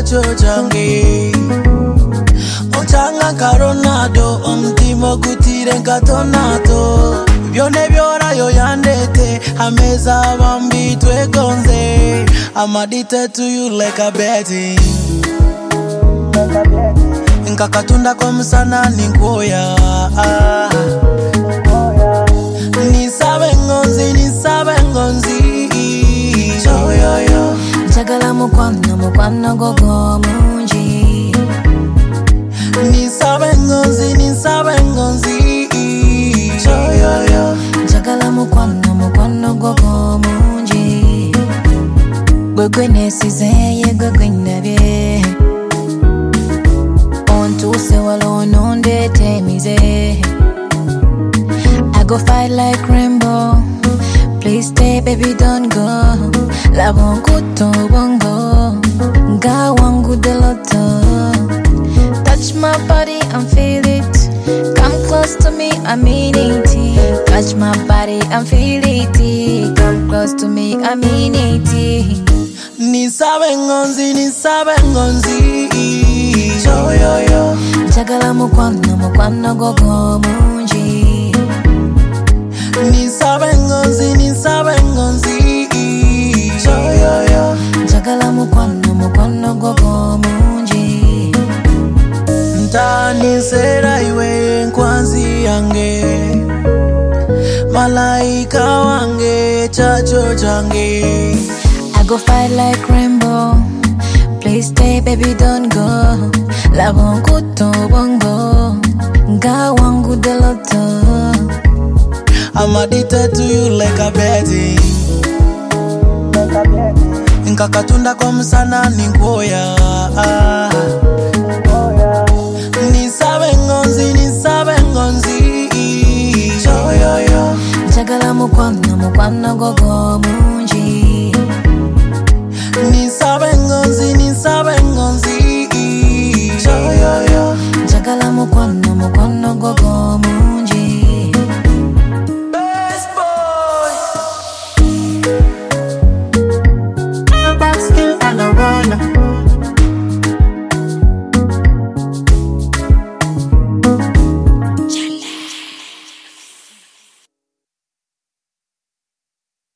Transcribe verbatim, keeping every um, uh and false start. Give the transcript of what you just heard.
chacho change Ochanga karonado Omtimo kutire nkatonato Vyone vyora yo yandete Ameza bambi twe gonze I'm addicted to you like a betting Nkakatunda kwa msana ningoya Nisabe ngonzi, nisabe ngonzi Yo yo yo Jagala mukwano, mukwano gogo munji Nisabe ngonzi, nisabe ngonzi Yo yo yo Jagala mukwano, mukwano gogo munji Gwegwe nesize ye gwegwe ndabye Ontuse walo nonde temize I go fight like rainbow Please stay baby don't go La bongo to bongo Nga wangu de loto Touch my body and feel it Come close to me I mean it Touch my body and feel it Come close to me I mean it Nisabe ngonzi, nisabe ngonzi Yo yo yo Jagala mukwano, mukwano gogo munji Nisabe ngonzi, nisabe ngonzi Yo yo yo Jagala mukwano, mukwano gogo munji Ntani sera iwe nkwanzi yange Malaika wange chacho change I go fight like rainbow Please stay baby don't go La bongo to bongo Nga wangu de loto I'm addicted to you like a betting Nkakatunda kwa msana ningoya Nisabe ngonzi, nisabe ngonzi Yo yo yo Jagala mukwano, mukwano gogo munji Nisabe ngonzi, nisabe ngonzi Yo yo yo Jagala mukwano, mukwano gogo munji